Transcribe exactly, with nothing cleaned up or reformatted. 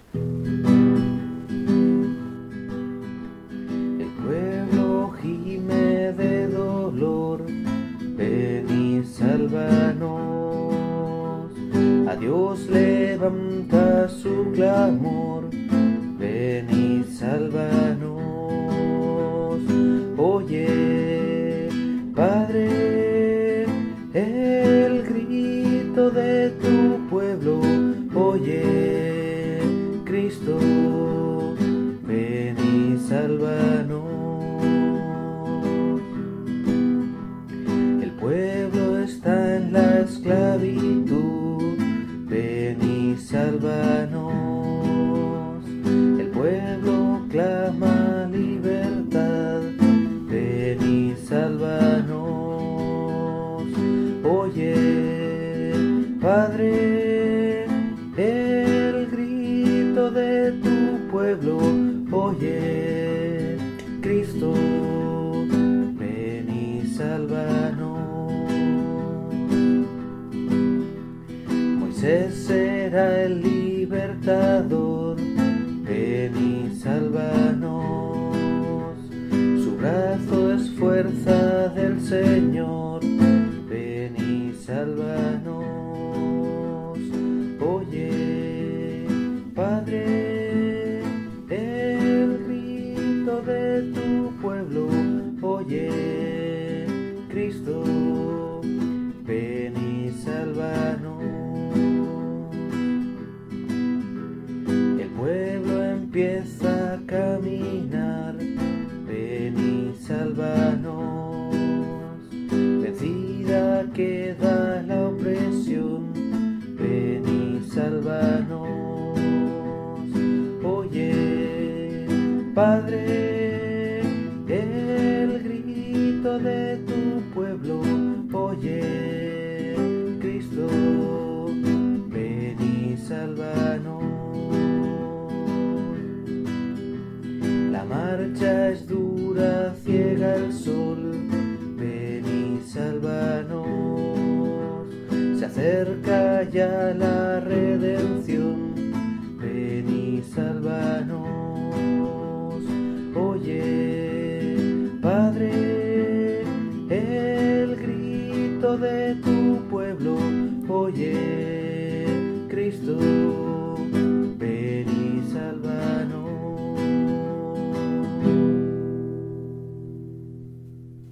El pueblo gime de dolor, ven y sálvanos. A Dios levanta su clamor, ven y sálvanos. Oye, Padre, el grito de tu pueblo. Oye, Cristo, ven y sálvanos. El pueblo está en la esclavitud, ven y sálvanos. El pueblo clama libertad, ven y sálvanos. Oye, Padre, el grito de tu pueblo. Oye, Cristo, ven y sálvanos. Moisés será el libertador, ven y sálvanos. Su brazo es fuerza del Señor, ven y sálvanos. Oye, Padre, el grito de tu pueblo. Oye, Cristo, ven y sálvanos. El pueblo empieza a caminar, ven y sálvanos. Vencida queda la opresión, ven y sálvanos. Oye, Padre, el grito de tu pueblo. Oye, Cristo, ven y sálvanos. La marcha es dura, ciega el sol, ven y sálvanos. Se acerca ya la redención, ven y sálvanos. Oye, Padre, el grito de tu pueblo. Oye, Cristo,